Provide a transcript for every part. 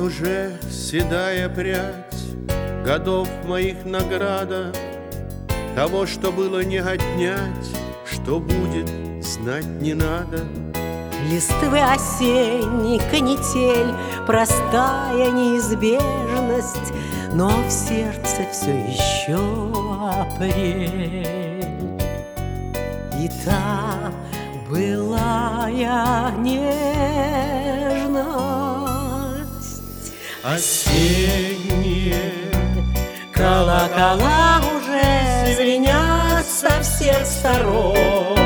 уже седая прядь годов моих награда, того, что было, не отнять, что будет, знать не надо. Листвы осенний, канитель, простая неизбежность, но в сердце все еще апрель. И та былая нежность. Осенние колокола уже звенят со всех сторон.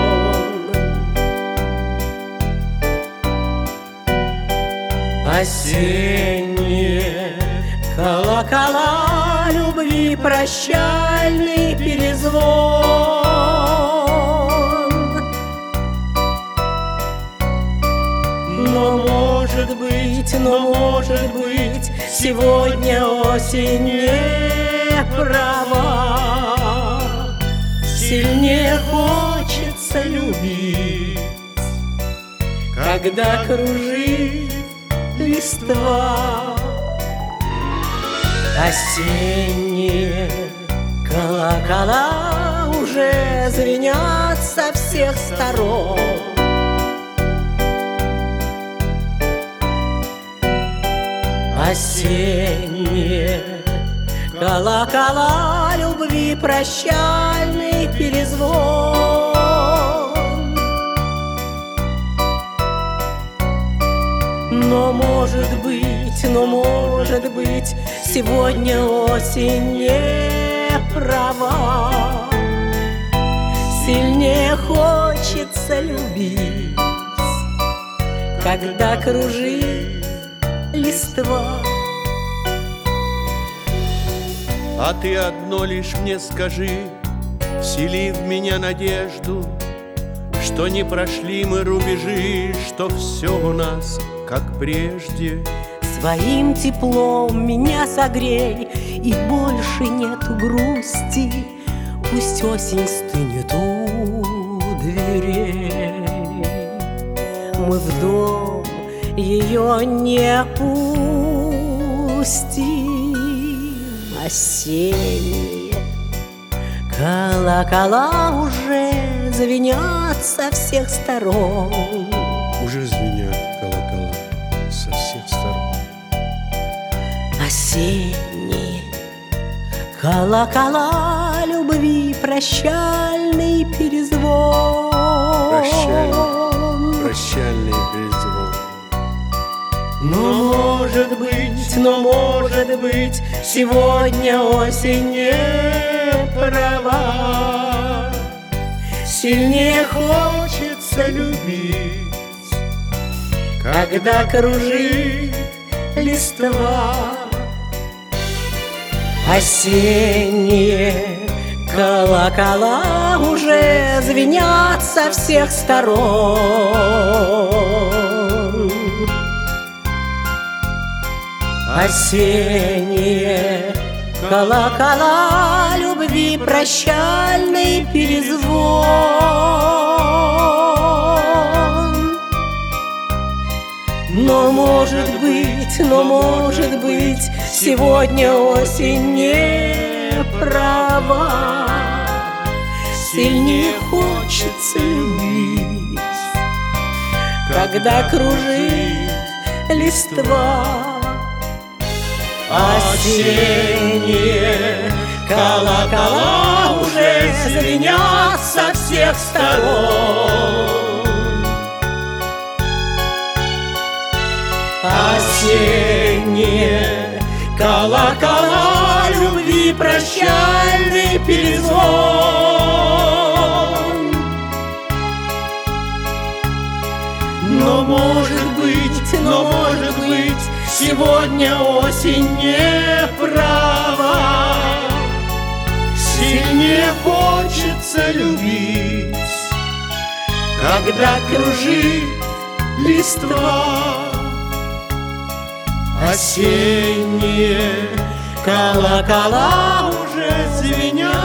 Осенние колокола любви, прощальный перезвон. Но может быть, сегодня осень не права. Сильнее хочется любить, когда кружит листва. Осенние колокола уже звенят со всех сторон. Осенние колокола любви, прощальный перезвон. Но может быть, сегодня осень не права. Сильнее хочется любить, когда кружит листва. А ты одно лишь мне скажи, всели в меня надежду, что не прошли мы рубежи, что все у нас как прежде. Своим теплом меня согрей, и больше нету грусти. Пусть осень стынет у дверей. Мы в дом ее не пустим. Осенние колокола уже звенят со всех сторон. Уже звенят колокола со всех сторон. Осенние колокола любви, прощальный перезвон. Прощальный перезвон. Но может быть, сегодня осень не права. Сильнее хочется любить, когда кружит листва. Осенние колокола уже звенят со всех сторон. Осенние колокола любви, прощальный перезвон. Но может быть, сегодня осень не права. Сильнее хочется любить, когда кружит листва. Осенние колокола уже звенят со всех сторон. Осенние колокола любви, прощальный перезвон. Но может быть, сегодня осень не права. Сильнее хочется любить, когда кружит листва. Осенние колокола уже звенят